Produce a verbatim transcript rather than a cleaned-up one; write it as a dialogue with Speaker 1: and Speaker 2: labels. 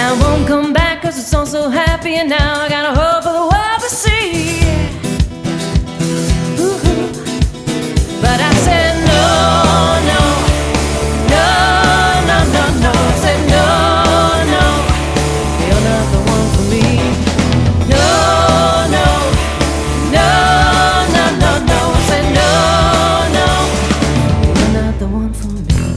Speaker 1: I won't come back cause it's all so happy, and now I got a hope for the world to see. Ooh-hoo. But I said no, no, no, no, no, no. I said no, no, you're not the one for me. No, no, no, no, no, no. I said no, no, you're not the one for me.